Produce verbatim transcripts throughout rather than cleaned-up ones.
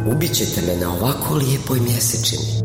Ubićete me na ovako lijepoj mjesečini.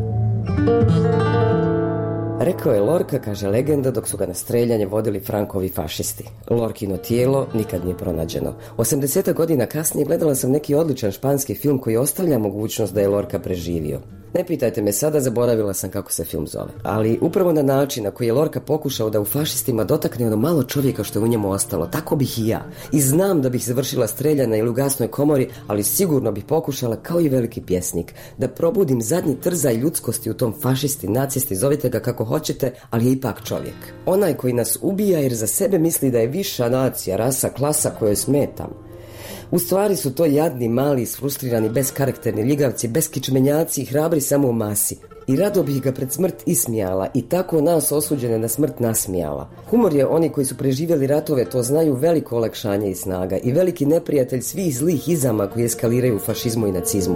Rekao je Lorca, kaže legenda, dok su ga na streljanje vodili Frankovi fašisti. Lorkino tijelo nikad nije pronađeno. osamdeset godina kasnije gledala sam neki odličan španski film koji ostavlja mogućnost da je Lorca preživio. Ne pitajte me sada, zaboravila sam kako se film zove. Ali upravo na način na koji je Lorca pokušao da u fašistima dotakne ono malo čovjeka što je u njemu ostalo, tako bih i ja. I znam da bih završila streljana ili u gasnoj komori, ali sigurno bih pokušala, kao i veliki pjesnik, da probudim zadnji trzaj ljudskosti u tom fašisti, nacisti, zovite ga kako hoćete, ali je ipak čovjek. Onaj koji nas ubija jer za sebe misli da je viša nacija, rasa, klasa kojoj smetam. U stvari su to jadni, mali, isfrustrirani, beskarakterni ljigavci, beskičmenjaci i hrabri samo u masi. I rado bih ga pred smrt ismijala i tako nas osuđene na smrt nasmijala. Humor je, oni koji su preživjeli ratove to znaju, veliko olakšanje i snaga i veliki neprijatelj svih zlih izama koji eskaliraju u fašizmu i nacizmu.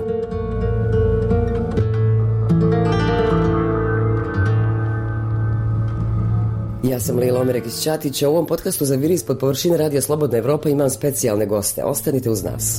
Ja sam Lila Omirek iz Čatića. U ovom podcastu za Viri ispod površine Radija Slobodna Evropa imam specijalne goste. Ostanite uz nas.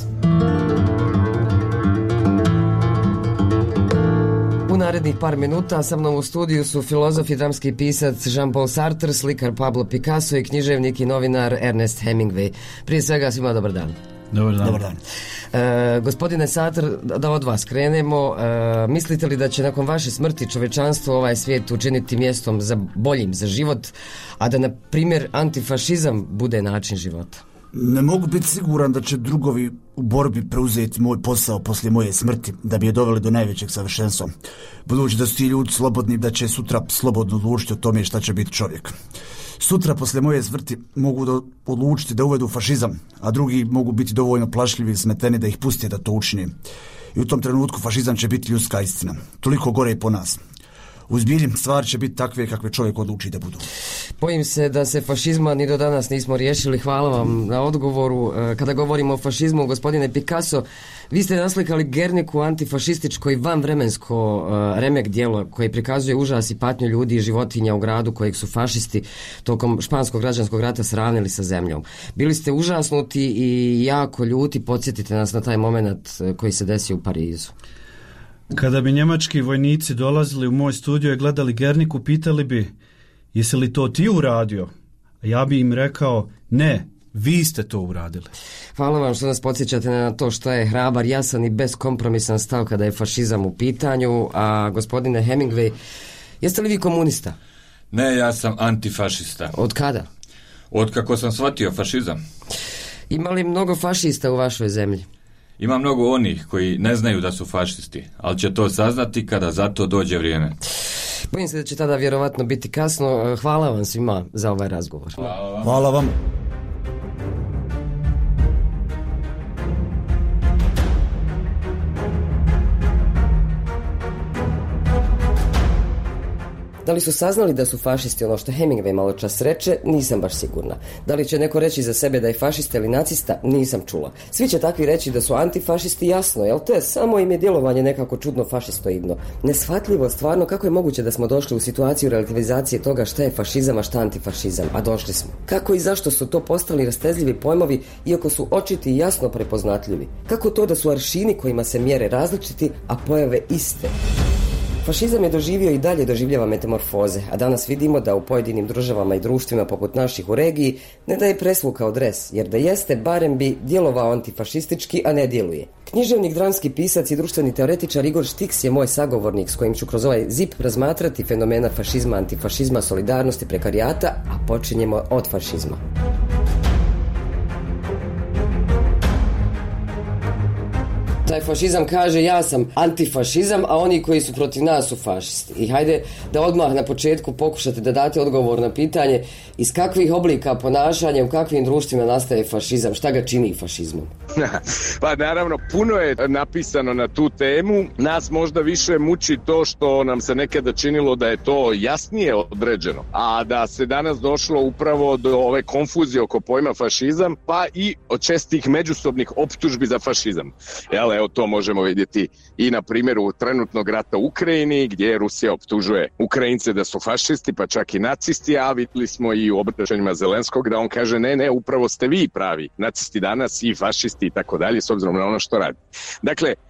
U narednih par minuta sa mnom u studiju su filozof i dramski pisac Jean-Paul Sartre, slikar Pablo Picasso i književnik i novinar Ernest Hemingway. Prije svega svima dobar dan. Dobar dan. Dobar dan. E, gospodine Sartre, da od vas krenemo. E, mislite li da će nakon vaše smrti čovečanstvo ovaj svijet učiniti mjestom za boljim za život, a da na primjer antifašizam bude način života? Ne mogu biti siguran da će drugovi u borbi preuzeti moj posao poslije moje smrti, da bi je doveli do najvećeg savršenstva. Budući da su ti ljudi slobodni, da će sutra slobodno odlučiti o tome šta će biti čovjek. Sutra poslije moje smrti mogu da odlučiti da uvedu fašizam, a drugi mogu biti dovoljno plašljivi i smeteni da ih puste da to učine. I u tom trenutku fašizam će biti ljudska istina. Toliko gore i po nas. U zbilji stvari će biti takve kakve čovjek odluči da budu. Bojim se da se fašizma ni do danas nismo riješili. Hvala vam na odgovoru. Kada govorimo o fašizmu, gospodine Picasso, vi ste naslikali Gerniku, antifašističko i vanvremensko uh, remek djelo koje prikazuje užas i patnju ljudi i životinja u gradu kojeg su fašisti tokom španskog građanskog rata sravnili sa zemljom. Bili ste užasnuti i jako ljuti. Podsjetite nas na taj moment koji se desio u Parizu. Kada bi njemački vojnici dolazili u moj studio i gledali Gerniku, pitali bi, jesi li to ti uradio? A ja bi im rekao, ne, vi ste to uradili. Hvala vam što nas podsjećate na to što je hrabar, jasan i beskompromisan stav kada je fašizam u pitanju. A gospodine Hemingway, jeste li vi komunista? Ne, ja sam antifašista. Od kada? Od kako sam shvatio fašizam. Ima li mnogo fašista u vašoj zemlji? Ima mnogo onih koji ne znaju da su fašisti, ali će to saznati kada za to dođe vrijeme. Bojim se da će tada vjerovatno biti kasno. Hvala vam svima za ovaj razgovor. Hvala vam. Hvala vam. Da li su saznali da su fašisti ono što Hemingway malo čas reče, nisam baš sigurna. Da li će neko reći za sebe da je fašista ili nacista, nisam čula. Svi će takvi reći da su antifašisti, jasno, jel to je samo im je djelovanje nekako čudno fašistoidno. Neshvatljivo stvarno kako je moguće da smo došli u situaciju relativizacije toga šta je fašizam, a šta antifašizam, a došli smo. Kako i zašto su to postali rastezljivi pojmovi, iako su očiti i jasno prepoznatljivi? Kako to da su aršini kojima se mjere različiti, a pojave iste? Fašizam je doživio i dalje doživljava metamorfoze, a danas vidimo da u pojedinim državama i društvima poput naših u regiji ne da je preslukao dres, jer da jeste, barem bi djelovao antifašistički, a ne djeluje. Književnik, dramski pisac i društveni teoretičar Igor Štiks je moj sagovornik s kojim ću kroz ovaj zip razmatrati fenomena fašizma, antifašizma, solidarnosti, prekarijata, a počinjemo od fašizma. Taj fašizam kaže ja sam antifašizam, a oni koji su protiv nas su fašisti. I hajde da odmah na početku pokušate da date odgovor na pitanje iz kakvih oblika ponašanja, u kakvim društvima nastaje fašizam, šta ga čini fašizmom? Pa naravno, puno je napisano na tu temu. Nas možda više muči to što nam se nekada činilo da je to jasnije određeno, a da se danas došlo upravo do ove konfuzije oko pojma fašizam, pa i od čestih međusobnih optužbi za fašizam. Jel, evo to možemo vidjeti i na primjeru trenutnog rata u Ukrajini, gdje Rusija optužuje Ukrajince da su fašisti, pa čak i nacisti, a vidjeli smo i u obraćanjima Zelenskog da on kaže ne, ne, upravo ste vi pravi nacisti danas i fašisti i tako dalje, s obzirom na ono što radi. Dakle,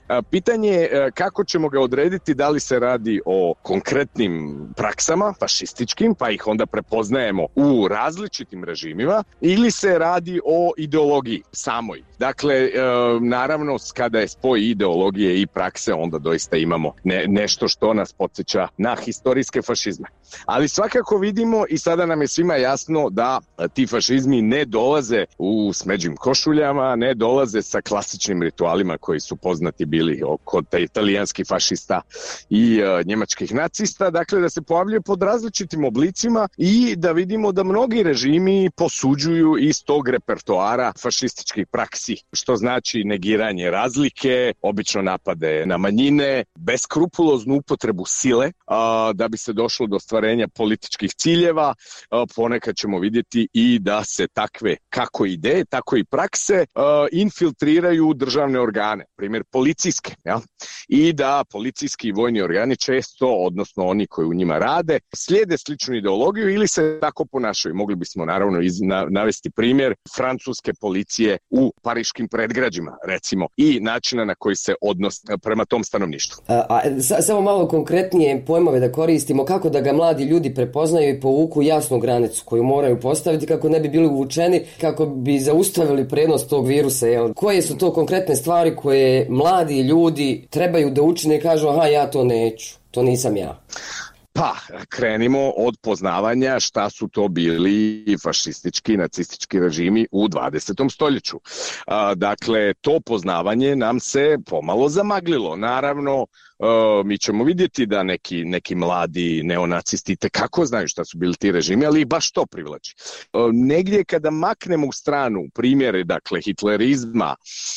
Pitanje je kako ćemo ga odrediti, da li se radi o konkretnim praksama, fašističkim, pa ih onda prepoznajemo u različitim režimima, ili se radi o ideologiji samoj. Dakle, naravno, kada je spoj ideologije i prakse, onda doista imamo ne, nešto što nas podsjeća na historijske fašizme. Ali svakako vidimo i sada nam je svima jasno da ti fašizmi ne dolaze u smeđim košuljama, ne dolaze sa klasičnim ritualima koji su poznati bili kod italijanskih fašista i uh, njemačkih nacista, dakle da se pojavljuje pod različitim oblicima i da vidimo da mnogi režimi posuđuju iz tog repertoara fašističkih praksi, što znači negiranje razlike, obično napade na manjine, beskrupuloznu upotrebu sile uh, da bi se došlo do ostvarenja političkih ciljeva. Uh, ponekad ćemo vidjeti i da se takve kako ideje, tako i prakse uh, infiltriraju državne organe, primjer policijske, ja? I da policijski i vojni organi često, odnosno oni koji u njima rade, slijede sličnu ideologiju ili se tako ponašaju. Mogli bismo naravno iz, na, navesti primjer francuske policije u pariškim predgrađima, recimo, i načina na koji se odnos prema tom stanovništvu. A, a, samo malo konkretnije pojmove da koristimo, kako da ga mladi ljudi prepoznaju i povuku jasnu granicu koju moraju postaviti kako ne bi bili uvučeni, kako bi zaustavili prenos tog virusa. Jel? Koje su to konkretne stvari koje mladi ljudi trebaju da učine i kažu aha, ja to neću, to nisam ja? Pa, krenimo od poznavanja šta su to bili fašistički i nacistički režimi u dvadesetom stoljeću. A, dakle, to poznavanje nam se pomalo zamaglilo. Naravno, Uh, mi ćemo vidjeti da neki, neki mladi neonacisti tekako znaju šta su bili ti režimi, ali i baš to privlači. Uh, negdje kada maknemo u stranu primjere, dakle, hitlerizma,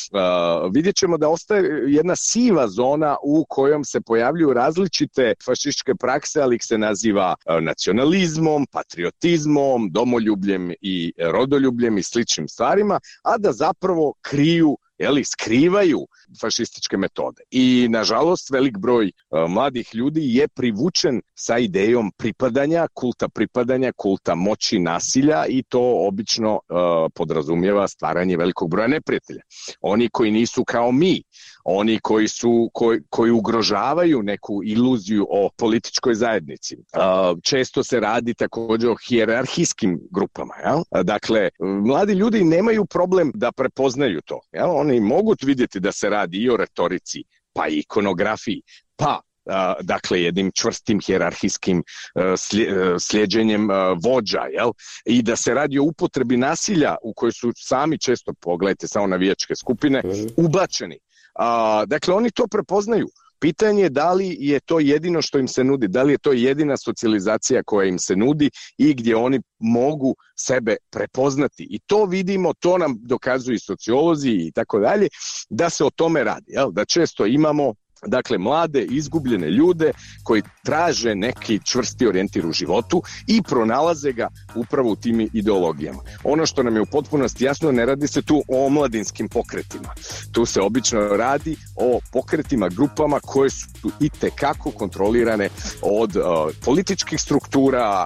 uh, vidjet ćemo da ostaje jedna siva zona u kojom se pojavljuju različite fašističke prakse, ali ih se naziva uh, nacionalizmom, patriotizmom, domoljubljem i rodoljubljem i sličnim stvarima, a da zapravo kriju Jeli, skrivaju fašističke metode. I, nažalost, velik broj uh, mladih ljudi je privučen sa idejom pripadanja, kulta pripadanja, kulta moći, nasilja i to obično uh, podrazumijeva stvaranje velikog broja neprijatelja. Oni koji nisu kao mi, oni koji su koji, koji ugrožavaju neku iluziju o političkoj zajednici. Uh, često se radi također o hijerarhijskim grupama. Jel? Dakle, mladi ljudi nemaju problem da prepoznaju to. Jel? Oni mogu vidjeti da se radi i o retorici, pa i ikonografiji, pa Uh, dakle jednim čvrstim hijerarhijskim uh, slijeđenjem uh, vođa, jel? I da se radi o upotrebi nasilja u kojoj su sami često, pogledajte samo navijačke skupine, ubačeni. Uh, dakle, oni to prepoznaju. Pitanje je da li je to jedino što im se nudi, da li je to jedina socijalizacija koja im se nudi i gdje oni mogu sebe prepoznati. I to vidimo, to nam dokazuju i sociolozi i tako dalje, da se o tome radi, jel? Da često imamo dakle mlade, izgubljene ljude koji traže neki čvrsti orijentir u životu i pronalaze ga upravo u tim ideologijama. Ono što nam je u potpunosti jasno, ne radi se tu o omladinskim pokretima. Tu se obično radi o pokretima, grupama koje su itekako kontrolirane od uh, političkih struktura,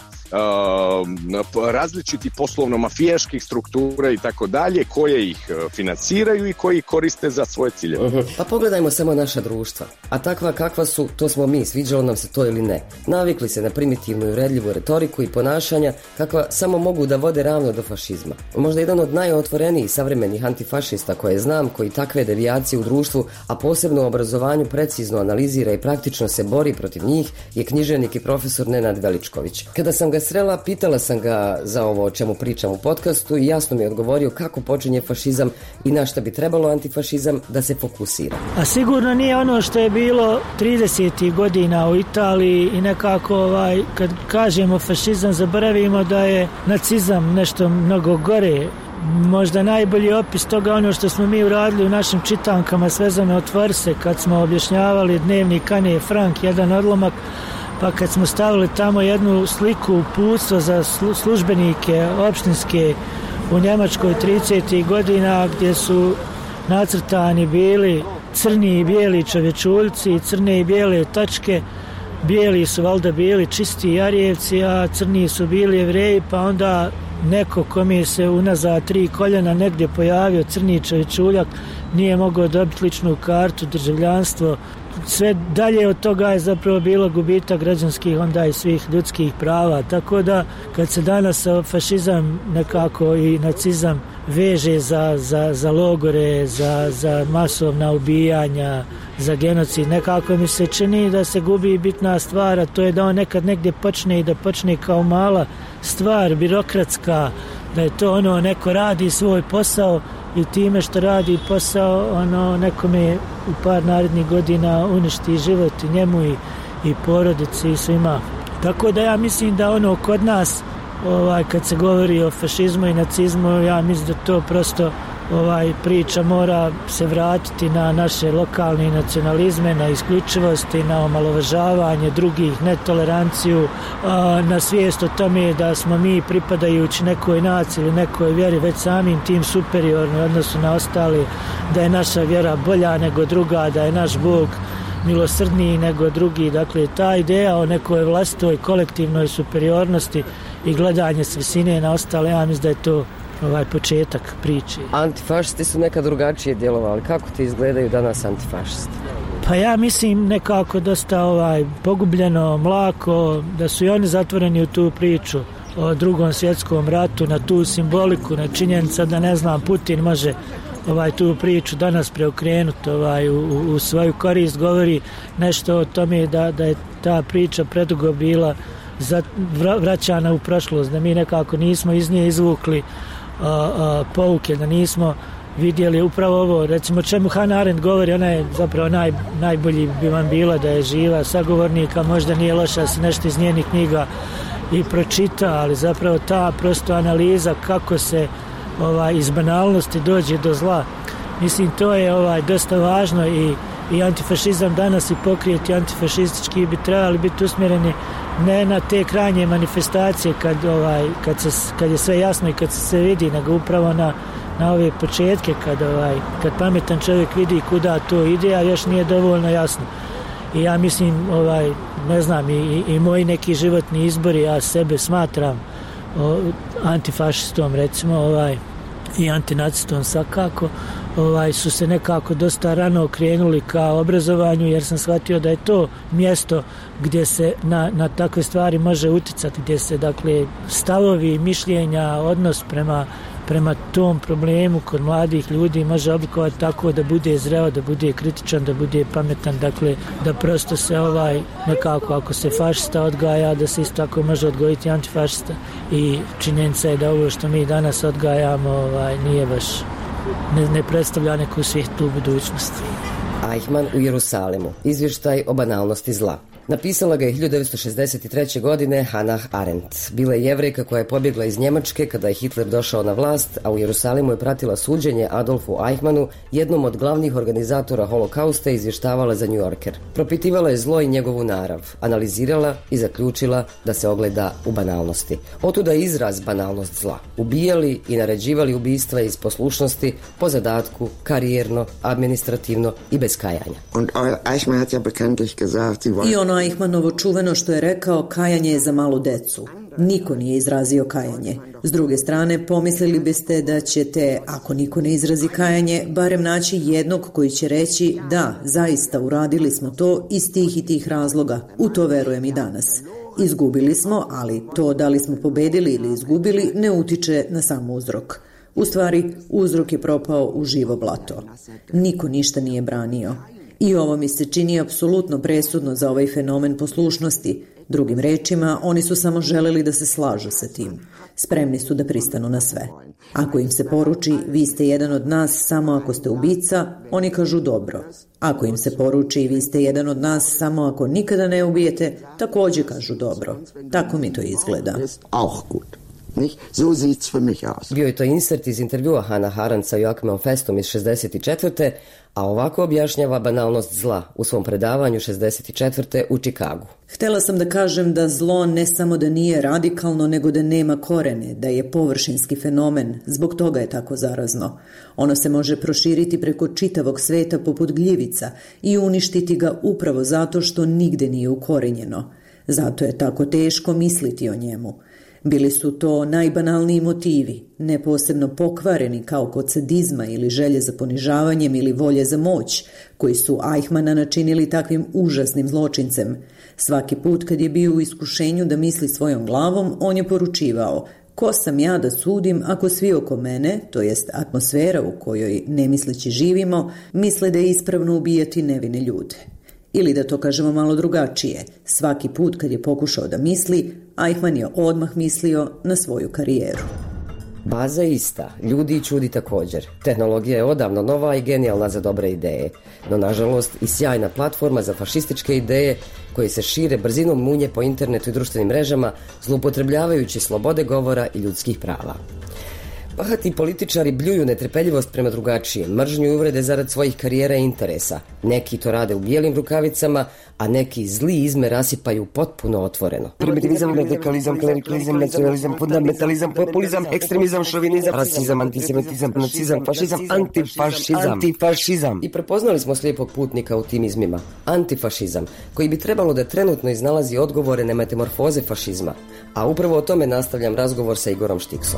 uh, različitih poslovno-mafijaških struktura i tako dalje, koje ih financiraju i koji koriste za svoje cilje. Uh-huh. Pa pogledajmo samo naša društva. A takva kakva su, to smo mi, sviđalo nam se to ili ne. Navikli se na primitivnu i uvredljivu retoriku i ponašanja kakva samo mogu da vode ravno do fašizma. Možda jedan od najotvorenijih savremenih antifašista koje znam, koji takve devijacije u društvu, a posebno u obrazovanju precizno analizira i praktično se bori protiv njih, je književnik i profesor Nenad Veličković. Kada sam ga srela, pitala sam ga za ovo o čemu pričam u podcastu i jasno mi je odgovorio kako počinje fašizam i na šta bi trebalo antifašizam da se fokusira. A sigurno nije ono što je bilo tridesetih godina u Italiji i nekako ovaj, kad kažemo fašizam zaboravimo da je nacizam nešto mnogo gore. Možda najbolji opis toga ono što smo mi uradili u našim čitankama Svezane otvori se kad smo objašnjavali dnevnik Ane Frank, jedan odlomak, pa kad smo stavili tamo jednu sliku uputstva za službenike opštinske u Njemačkoj tridesetih godina gdje su nacrtani bili crni i bijeli čovječuljci, crne i bijele tačke, bijeli su valjda bili čisti Jarijevci, a crni su bili Jevreji, pa onda neko kome se unazad tri koljena negdje pojavio crni čovječuljak, nije mogao dobiti ličnu kartu, državljanstvo. Sve dalje od toga je zapravo bilo gubitak građanskih onda i svih ljudskih prava. Tako da kad se danas fašizam nekako i nacizam veže za, za, za logore, za, za masovna ubijanja, za genocid, nekako mi se čini da se gubi bitna stvar, a to je da on nekad negdje počne i da počne kao mala stvar, birokratska, da je to ono, neko radi svoj posao i time što radi posao, ono, nekome u par narednih godina uništi život i njemu i, i porodici i svima. Tako da ja mislim da ono kod nas, ovaj, kad se govori o fašizmu i nacizmu, ja mislim da to prosto ovaj, priča mora se vratiti na naše lokalne nacionalizme, na isključivosti, na omalovažavanje drugih, netoleranciju, na svijest o tome da smo mi pripadajući nekoj naciji ili nekoj vjeri već samim tim superiorni u odnosu na ostali, da je naša vjera bolja nego druga, da je naš Bog milosrdniji nego drugi. Dakle, ta ideja o nekoj vlastitoj kolektivnoj superiornosti i gledanje s visine na ostale, ja mislim da je to ovaj početak priče. Antifašisti su nekad drugačije djelovali. Kako ti izgledaju danas antifašisti? Pa ja mislim nekako dosta ovaj pogubljeno, mlako, da su i oni zatvoreni u tu priču o Drugom svjetskom ratu, na tu simboliku, na činjenica da, ne znam, Putin može ovaj tu priču danas preokrenuti ovaj, u, u svoju korist, govori nešto o tome da, da je ta priča predugo bila za, vraćana u prošlost, da mi nekako nismo iz nje izvukli a, a, pouke, da nismo vidjeli upravo ovo, recimo čemu Hannah Arendt govori, ona je zapravo naj, najbolji bi vam bila da je živa sagovornika, možda nije loša se nešto iz njenih knjiga i pročita, ali zapravo ta prosto analiza kako se ovaj, iz banalnosti dođe do zla, mislim to je ovaj, dosta važno i, i antifašizam danas i pokrijeti antifašistički bi trebali biti usmjereni ne na te krajnje manifestacije kad, ovaj, kad, se, kad je sve jasno i kad se sve vidi, nego upravo na, na ove početke kad, ovaj, kad pametan čovjek vidi kuda to ide, a još nije dovoljno jasno. I ja mislim, ovaj, ne znam, i, i moji neki životni izbori, ja sebe smatram o, antifašistom recimo, ovaj, i antinacistom svakako, ovaj, su se nekako dosta rano okrenuli ka obrazovanju, jer sam shvatio da je to mjesto gdje se na, na takve stvari može uticati, gdje se dakle stavovi, mišljenja, odnos prema, prema tom problemu kod mladih ljudi može oblikovati tako da bude zreo, da bude kritičan, da bude pametan, dakle da prosto se ovaj nekako, ako se fašista odgaja, da se isto tako može odgojiti antifašista, i činjenica je da ovo što mi danas odgajamo ovaj, nije baš, ne, ne predstavlja neku svijetlu budućnost. Eichmann u Jerusalimu. Izvještaj o banalnosti zla. Napisala ga je hiljadu devetsto šezdeset treće. godine Hannah Arendt. Bila je Jevrejka koja je pobjegla iz Njemačke kada je Hitler došao na vlast, a u Jerusalimu je pratila suđenje Adolfu Eichmannu, jednom od glavnih organizatora holokausta, i izvještavala za New Yorker. Propitivala je zlo i njegovu narav, analizirala i zaključila da se ogleda u banalnosti. Otuda je izraz banalnost zla. Ubijali i naređivali ubistva iz poslušnosti, po zadatku, karijerno, administrativno i bez kajanja. I ono Eichmannovo čuveno što je rekao, kajanje je za malu decu. Niko nije izrazio kajanje. S druge strane, pomislili biste da ćete, ako niko ne izrazi kajanje, barem naći jednog koji će reći da, zaista uradili smo to iz tih i tih razloga. U to verujem i danas. Izgubili smo, ali to da li smo pobedili ili izgubili ne utiče na sam uzrok. U stvari, uzrok je propao u živo blato. Niko ništa nije branio. I ovo mi se čini apsolutno presudno za ovaj fenomen poslušnosti. Drugim rečima, oni su samo želeli da se slažu sa tim. Spremni su da pristanu na sve. Ako im se poruči, vi ste jedan od nas samo ako ste ubica, oni kažu dobro. Ako im se poruči, vi ste jedan od nas samo ako nikada ne ubijete, također kažu dobro. Tako mi to izgleda. Bio je to insert iz intervjua Hannah Arendt sa Joachimom Festom iz šezdeset četvrte. a ovako objašnjava banalnost zla u svom predavanju šezdeset četvrte u Čikagu. Htjela sam da kažem da zlo ne samo da nije radikalno, nego da nema korene, da je površinski fenomen, zbog toga je tako zarazno. Ono se može proširiti preko čitavog sveta poput gljivica i uništiti ga upravo zato što nigde nije ukorenjeno. Zato je tako teško misliti o njemu. Bili su to najbanalniji motivi, ne posebno pokvareni kao kod sadizma ili želje za ponižavanjem ili volje za moć, koji su Eichmanna načinili takvim užasnim zločincem. Svaki put kad je bio u iskušenju da misli svojom glavom, on je poručivao: ko sam ja da sudim ako svi oko mene, to jest atmosfera u kojoj nemisleći živimo, misle da je ispravno ubijati nevine ljude. Ili da to kažemo malo drugačije, svaki put kad je pokušao da misli, Eichmann je odmah mislio na svoju karijeru. Baza je ista, ljudi i čudi također. Tehnologija je odavno nova i genijalna za dobre ideje, no nažalost i sjajna platforma za fašističke ideje koje se šire brzinom munje po internetu i društvenim mrežama, zloupotrebljavajući slobode govora i ljudskih prava. Bahati političari bljuju netrpeljivost prema drugačijem, mržnju i uvrede zarad svojih karijera i interesa. Neki to rade u bijelim rukavicama, a neki zli izme rasipaju potpuno otvoreno. Primitivizam, radikalizam, klerikalizam, nacionalizam, fundamentalizam, populizam, ekstremizam, šovinizam, rasizam, antisemitizam, nacizam, fašizam, antifašizam, antifašizam. I prepoznali smo slijepog putnika u tim izmima. Antifašizam, koji bi trebalo da trenutno iznalazi odgovore na metamorfoze fašizma. A upravo o tome nastavljam razgovor sa Igorom Štiksom.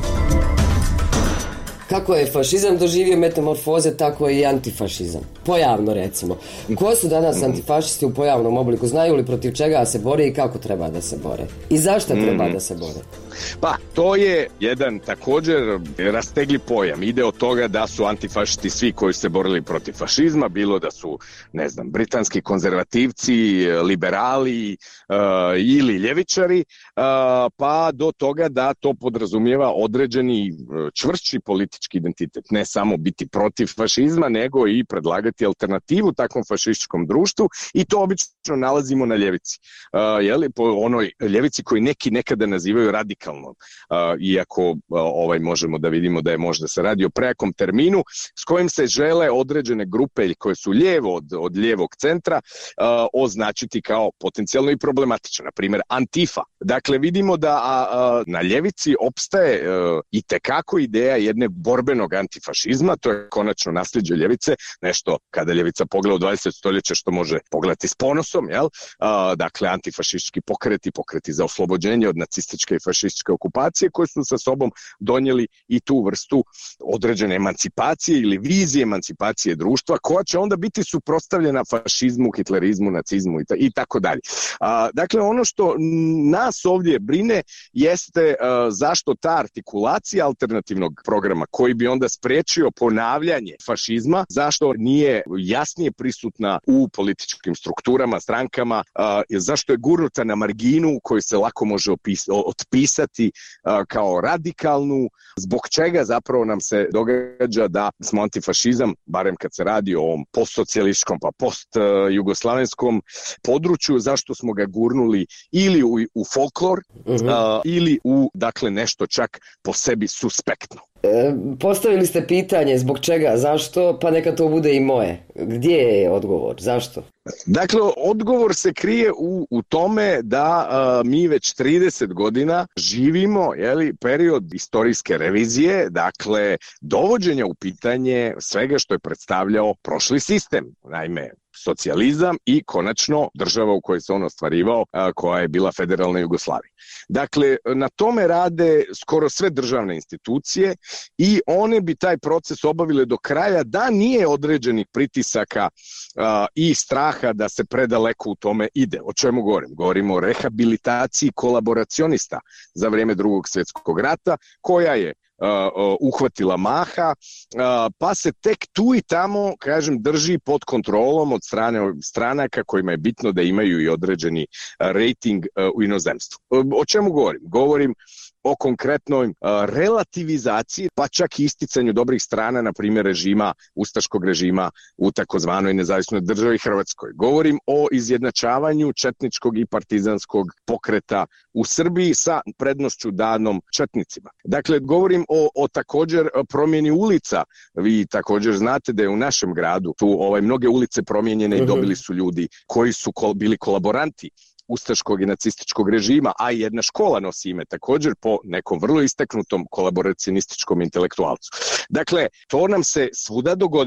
Kako je fašizam doživio metamorfoze, tako je i antifašizam. Pojavno, recimo. Ko su danas antifašisti u pojavnom obliku? Znaju li protiv čega se bore i kako treba da se bore? I zašto treba da se bore? Pa, to je jedan također rastegli pojam. Ide od toga da su antifašisti svi koji se borili protiv fašizma, bilo da su, ne znam, britanski konzervativci, liberali uh, ili ljevičari, uh, pa do toga da to podrazumijeva određeni uh, čvršći politički identitet. Ne samo biti protiv fašizma, nego i predlagati alternativu takvom fašističkom društvu, i to obično nalazimo na ljevici. Uh, jeli, po onoj ljevici koji neki nekada nazivaju radikalnom. Uh, iako uh, ovaj možemo da vidimo da je možda se radi o prejakom terminu s kojim se žele određene grupe koje su lijevo od, od lijevog centra uh, označiti kao potencijalno i problematično. Na primjer, Antifa. Dakle, vidimo da a, a, na ljevici opstaje uh, i tekako ideja jedne borbenog antifašizma, to je konačno nasljeđe ljevice, nešto kada ljevica pogleda u dvadesetom stoljeće što može pogledati s ponosom, jel? Uh, dakle, antifašistički pokreti, pokreti za oslobođenje od nacističke i fašističke okupacije koje su sa sobom donijeli i tu vrstu određene emancipacije ili vizije emancipacije društva koja će onda biti suprotstavljena fašizmu, hitlerizmu, nacizmu i tako dalje. Dakle, ono što nas ovdje brine jeste a, zašto ta artikulacija alternativnog programa koji bi onda spriječio ponavljanje fašizma, zašto nije jasnije prisutna u političkim strukturama, strankama, a, zašto je gurnuta na marginu koju se lako može opis, otpisati a, kao radikalnu, zbog čega zapravo nam se događa da smo antifašizam, barem kad se radi o ovom postsocijalističkom pa post-jugoslavenskom području, zašto smo ga gurnuli ili u, u folklor uh-huh. a, ili u, dakle, nešto čak po sebi suspektno. E, postavili ste pitanje zbog čega, zašto, pa neka to bude i moje. Gdje je odgovor, zašto? Dakle, odgovor se krije u, u tome da a, mi već trideset godina živimo, jeli, period istorijske revizije, dakle, dovođenja u pitanje svega što je predstavljao prošli sistem. Naime, socijalizam i konačno država u kojoj se on ostvarivao, a, koja je bila federalna Jugoslavija. Dakle, na tome rade skoro sve državne institucije i one bi taj proces obavile do kraja da nije određenih pritisaka a, i straha da se predaleko u tome ide. O čemu govorim? Govorimo o rehabilitaciji kolaboracionista za vrijeme Drugog svjetskog rata, koja je Uh, uh, uhvatila maha, uh, pa se tek tu i tamo, kažem, drži pod kontrolom od strane stranaka kojima je bitno da imaju i određeni uh, rating uh, u inozemstvu. Uh, o čemu govorim? Govorim o konkretnoj uh, relativizaciji, pa čak i isticanju dobrih strana, na primjer režima, ustaškog režima u takozvanoj nezavisnoj državi Hrvatskoj. Govorim o izjednačavanju četničkog i partizanskog pokreta u Srbiji sa prednošću danom četnicima. Dakle, govorim o, o također promjeni ulica. Vi također znate da je u našem gradu tu ovaj, mnoge ulice promijenjene i dobili su ljudi koji su kol, bili kolaboranti ustaškog i nacističkog režima, a i jedna škola nosi ime također po nekom vrlo istaknutom kolaboracionističkom intelektualcu. Dakle, to nam se svuda dogodilo.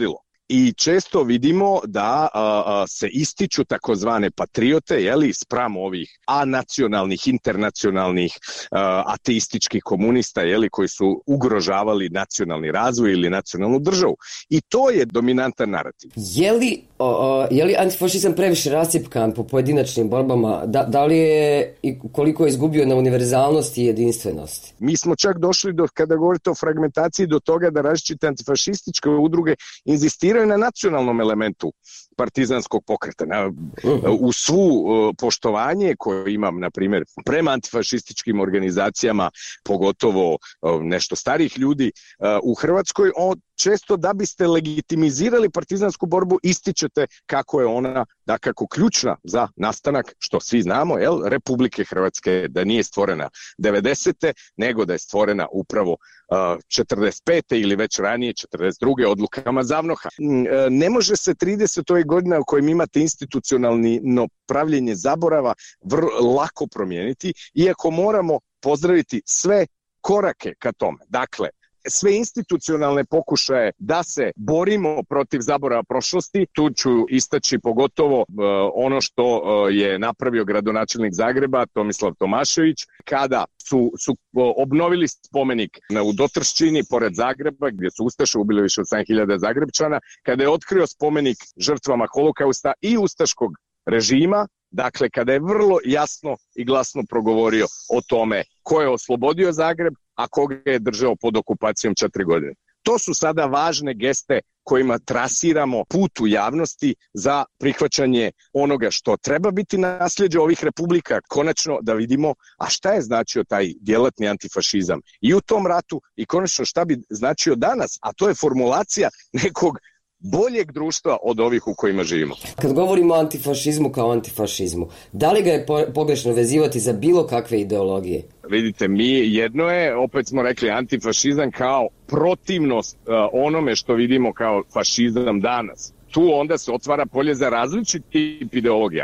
i često vidimo da a, a, se ističu takozvane patriote, jeli, spram ovih anacionalnih, internacionalnih, a, ateističkih komunista, jeli, koji su ugrožavali nacionalni razvoj ili nacionalnu državu. I to je dominantan narativ. Je li, o, o, je li antifašizam previše rascjepkan po pojedinačnim borbama? Da, da li je i koliko je izgubio na univerzalnosti i jedinstvenosti? Mi smo čak došli do, kada govorite o fragmentaciji, do toga da različite antifašističke udruge inzistiraju na nacionalnom elementu partizanskog pokreta. Na, u svu poštovanje koje imam, na primjer, prema antifašističkim organizacijama, pogotovo nešto starih ljudi u Hrvatskoj, on često da biste legitimizirali partizansku borbu ističete kako je ona dakako ključna za nastanak, što svi znamo, jel, Republike Hrvatske, da nije stvorena devedesete nego da je stvorena upravo uh, četrdeset pete ili već ranije četrdeset druge odlukama Zavnoha. Ne može se trideset godina u kojim imate institucionalno pravljenje zaborava vrlo lako promijeniti, iako moramo pozdraviti sve korake ka tome. Dakle, sve institucionalne pokušaje da se borimo protiv zaborava prošlosti, tu ću istaći pogotovo uh, ono što uh, je napravio gradonačelnik Zagreba, Tomislav Tomašević, kada su, su uh, obnovili spomenik na, u Dotrščini, pored Zagreba, gdje su ustaše ubili više od sedam hiljada Zagrebčana, kada je otkrio spomenik žrtvama Holokausta i ustaškog režima, dakle kada je vrlo jasno i glasno progovorio o tome ko je oslobodio Zagreb, a koga je držao pod okupacijom četiri godine. To su sada važne geste kojima trasiramo put u javnosti za prihvaćanje onoga što treba biti nasljeđe ovih republika, konačno da vidimo, a šta je značio taj djelatni antifašizam i u tom ratu i konačno šta bi značio danas, a to je formulacija nekog boljeg društva od ovih u kojima živimo. Kad govorimo o antifašizmu kao antifašizmu, da li ga je pogrešno vezivati za bilo kakve ideologije? Vidite, mi jedno je, opet smo rekli, antifašizam kao protivnost uh, onome što vidimo kao fašizam danas. Tu onda se otvara polje za različit tip ideologija.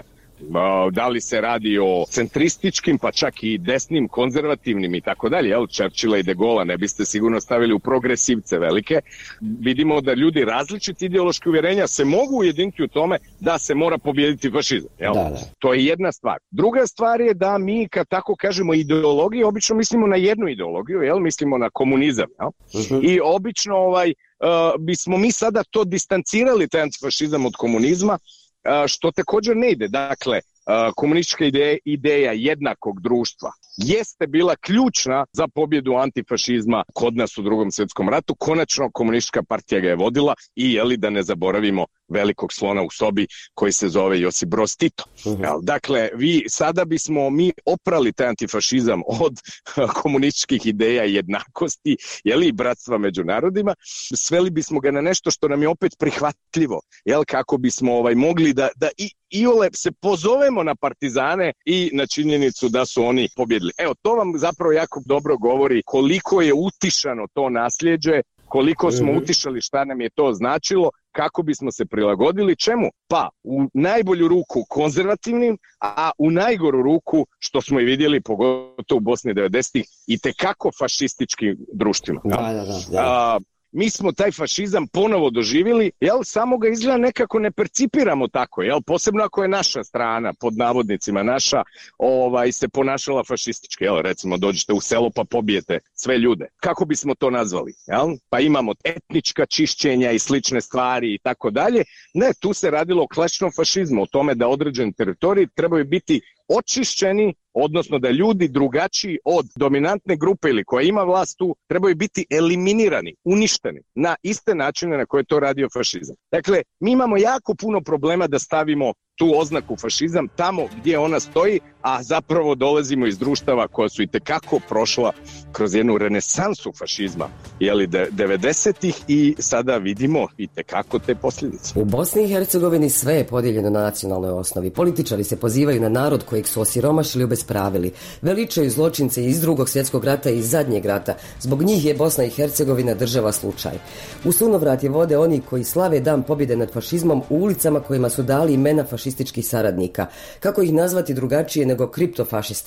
Da li se radi o centrističkim, pa čak i desnim, konzervativnim i tako dalje, jel, Churchilla i De Gaulla ne biste sigurno stavili u progresivce velike. Vidimo da ljudi različiti ideološki uvjerenja se mogu ujediniti u tome da se mora pobijediti fašizam, jel? Da, da. To je jedna stvar. Druga stvar je da mi, kad tako kažemo ideologije, obično mislimo na jednu ideologiju, jel, mislimo na komunizam, jel? Uh-huh. I obično ovaj, uh, bismo mi sada to distancirali, taj antifašizam od komunizma, što također ne ide. Dakle, komunistička ideja, ideja jednakog društva jeste bila ključna za pobjedu antifašizma kod nas u Drugom svjetskom ratu. Konačno komunistička partija ga je vodila i, jeli, da ne zaboravimo velikog slona u sobi koji se zove Josip Broz Tito. Uh-huh. Dakle, vi, sada bismo mi oprali taj antifašizam od komunističkih ideja jednakosti, jeli, i bratstva među narodima, sveli bismo ga na nešto što nam je opet prihvatljivo, jel, kako bismo ovaj, mogli da, da i iole se pozovemo na partizane i na činjenicu da su oni pobjedili. Evo, to vam zapravo jako dobro govori koliko je utišano to nasljeđe, koliko smo mm-hmm. utišali šta nam je to značilo, kako bismo se prilagodili čemu? Pa u najbolju ruku konzervativnim, a u najgoru ruku, što smo i vidjeli pogotovo u Bosni devedesetih, i tekako fašističkim društvima. Da, da, da, da. A, mi smo taj fašizam ponovo doživjeli, jel, samo ga izgleda nekako ne percipiramo tako, jel, posebno ako je naša strana, pod navodnicima naša, ovaj, se ponašala fašistički, jel, recimo dođete u selo pa pobijete sve ljude. Kako bismo to nazvali, jel? Pa imamo etnička čišćenja i slične stvari i tako dalje. Ne, tu se radilo o klasičnom fašizmu, o tome da određeni teritoriji trebaju biti očišćeni, odnosno da ljudi drugačiji od dominantne grupe ili koja ima vlast tu trebaju biti eliminirani, uništeni na iste načine na koje to radio fašizam. Dakle, mi imamo jako puno problema da stavimo tu oznaku fašizam tamo gdje ona stoji, a zapravo dolazimo iz društava koja su itekako prošla kroz jednu renesansu fašizma, jeli, devedesetih, i sada vidimo itekako te posljedice. U Bosni i Hercegovini sve je podijeljeno na nacionalnoj osnovi. Političari se pozivaju na narod kojeg su osiromašili i obespravili. Veličaju zločince iz Drugog svjetskog rata i iz zadnjeg rata. Zbog njih je Bosna i Hercegovina država slučaj. U sunovrat je vode oni koji slave dan pobjede nad fašizmom u ulicama kojima su dali imena fašističkih saradnika. Kako ih nazvati drugačije nego kriptofašistima?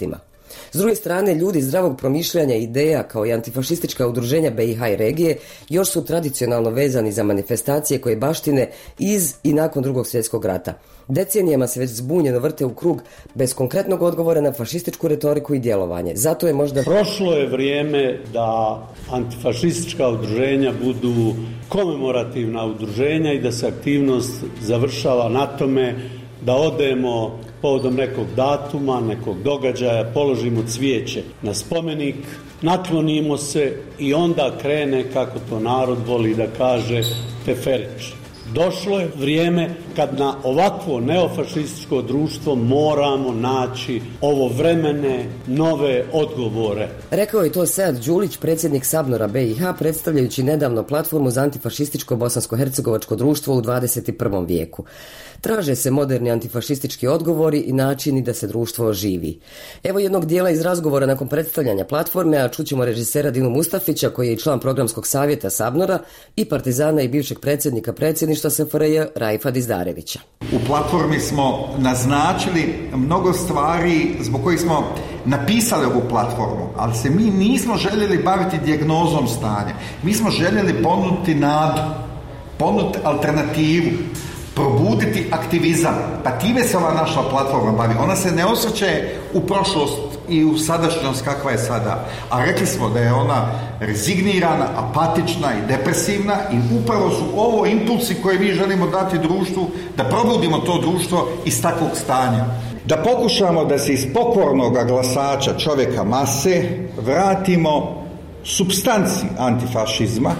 S druge strane, ljudi zdravog promišljanja i ideja kao i antifašistička udruženja B i H i regije još su tradicionalno vezani za manifestacije koje baštine iz i nakon drugog svjetskog rata. Decenijama se već zbunjeno vrte u krug bez konkretnog odgovora na fašističku retoriku i djelovanje. Zato je možda... Prošlo je vrijeme da antifašistička udruženja budu komemorativna udruženja i da se aktivnost završava na tome da odemo povodom nekog datuma, nekog događaja, položimo cvijeće na spomenik, naklonimo se i onda krene, kako to narod voli da kaže, teferić. Došlo je vrijeme kad na ovakvo neofašističko društvo moramo naći ovovremene nove odgovore. Rekao je to Sead Đulić, predsjednik Sabnora B i H, predstavljajući nedavno platformu za antifašističko bosansko-hercegovačko društvo u dvadeset prvom vijeku. Traže se moderni antifašistički odgovori i načini da se društvo oživi. Evo jednog dijela iz razgovora nakon predstavljanja platforme, a čućemo režisera Dinu Mustafića, koji je i član programskog savjeta Sabnora, i partizana i bivšeg predsjednika predsjedništva S F R J Raifa Dizdarevića. U platformi smo naznačili mnogo stvari zbog kojih smo napisali ovu platformu, ali se mi nismo željeli baviti dijagnozom stanja. Mi smo željeli ponuditi nadu, ponuditi alternativu, probuditi aktivizam. Pa time se ova naša platforma bavi. Ona se ne osvrće u prošlost i u sadašnjost kakva je sada. A rekli smo da je ona rezignirana, apatična i depresivna i upravo su ovo impulsi koje mi želimo dati društvu, da probudimo to društvo iz takvog stanja. Da pokušamo da se iz pokornog glasača čovjeka mase vratimo supstanci antifašizma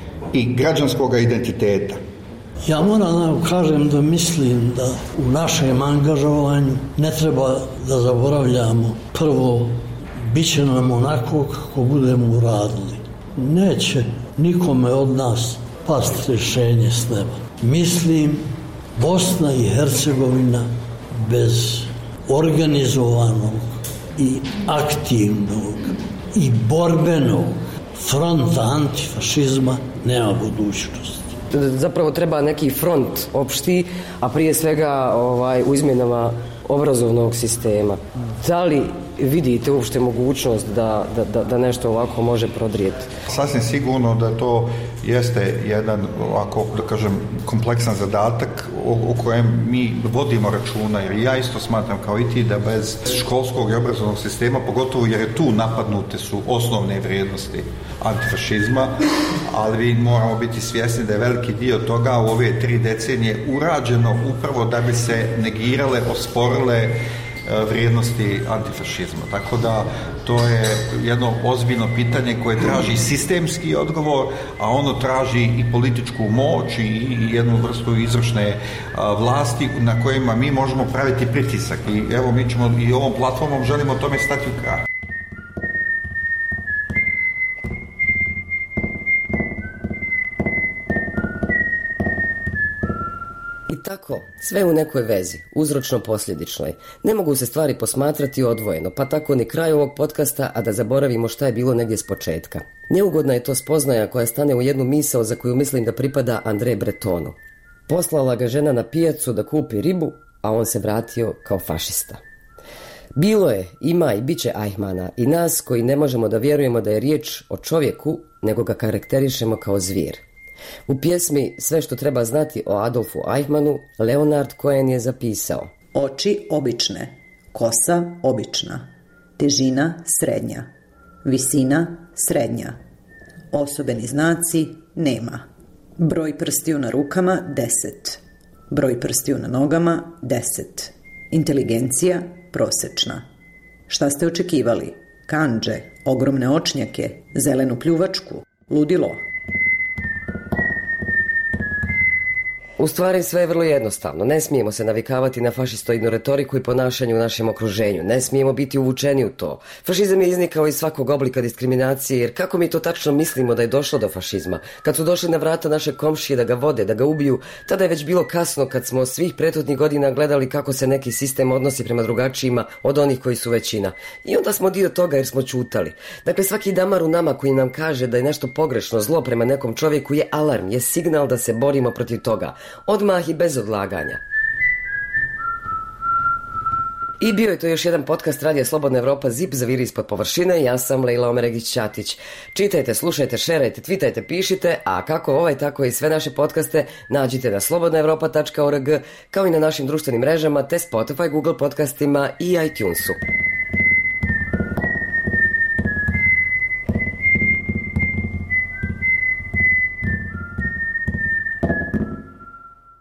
i građanskog identiteta. Ja moram da kažem da mislim da u našem angažovanju ne treba da zaboravljamo prvo, bit će nam onako kako budemo uradili. Neće nikome od nas pasti rješenje s neba. Mislim, Bosna i Hercegovina bez organizovanog i aktivnog i borbenog fronta antifašizma nema budućnosti. Zapravo treba neki front opšti, a prije svega ovaj, u izmjenama obrazovnog sistema. Da li vidite uopšte mogućnost da, da, da nešto ovako može prodrijeti? Sasvim sigurno da to jeste jedan, ovako da kažem, kompleksan zadatak o, o kojem mi vodimo računa, jer ja isto smatram kao i ti da bez školskog i obrazovnog sistema, pogotovo jer je tu napadnute su osnovne vrijednosti antifašizma, ali mi moramo biti svjesni da je veliki dio toga u ove tri decenije urađeno upravo da bi se negirale, osporile vrijednosti antifašizma. Tako da to je jedno ozbiljno pitanje koje traži sistemski odgovor, a ono traži i političku moć i jednu vrstu izvršne vlasti na kojima mi možemo praviti pritisak. I evo mi ćemo i ovom platformom želimo tome stati u kraj. Tako, sve u nekoj vezi, uzročno-posljedičnoj. Ne mogu se stvari posmatrati odvojeno, pa tako ni kraj ovog podcasta, a da zaboravimo šta je bilo negdje s početka. Neugodna je to spoznaja koja stane u jednu misao za koju mislim da pripada André Bretonu. Poslala ga žena na pijacu da kupi ribu, a on se vratio kao fašista. Bilo je, ima i bit će Eichmana i nas koji ne možemo da vjerujemo da je riječ o čovjeku, nego ga karakterišemo kao zvir. U pjesmi Sve što treba znati o Adolfu Eichmannu, Leonard Cohen je zapisao: oči obične, kosa obična, težina srednja, visina srednja, osobeni znaci nema, broj prstiju na rukama deset, broj prstiju na nogama deset, inteligencija prosječna. Šta ste očekivali? Kandže, ogromne očnjake, zelenu pljuvačku, ludilo? U stvari sve je vrlo jednostavno. Ne smijemo se navikavati na fašistoidnu retoriku i ponašanje u našem okruženju. Ne smijemo biti uvučeni u to. Fašizam je iznikao iz svakog oblika diskriminacije, jer kako mi to tačno mislimo da je došlo do fašizma? Kad su došli na vrata naše komšije da ga vode, da ga ubiju, tada je već bilo kasno kad smo svih prethodnih godina gledali kako se neki sistem odnosi prema drugačijima od onih koji su većina. I onda smo dio toga jer smo čutali. Dakle, svaki damar u nama koji nam kaže da je nešto pogrešno, zlo prema nekom čovjeku je alarm, je signal da se borimo protiv toga. Odmah i bez odlaganja. I bio je to još jedan podcast Radija Slobodna Evropa, Zip zaviri ispod površine. Ja sam Lejla Omeregić-Ćatić. Čitajte, slušajte, šerajte, twitajte, pišite, a kako ovaj, tako i sve naše podcaste nađite na slobodna evropa tačka org, kao i na našim društvenim mrežama te Spotify, Google podcastima i iTunesu.